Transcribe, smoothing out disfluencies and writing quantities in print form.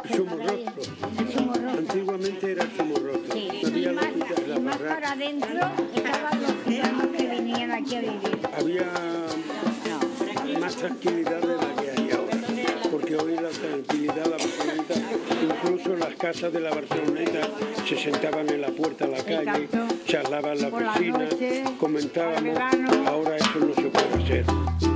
Somorrostro. El Somorrostro. Antiguamente era el Somorrostro. Sí. Había Y la quita de la más barraca. para adentro estaban los gitanos que venían aquí a vivir. Había más tranquilidad de la que hay ahora, porque hoy la tranquilidad, la Barceloneta, incluso las casas de la Barceloneta se sentaban en la puerta de la calle, Exacto. charlaban la Por la vecina, noche, comentábamos, al verano. ahora eso no se puede hacer.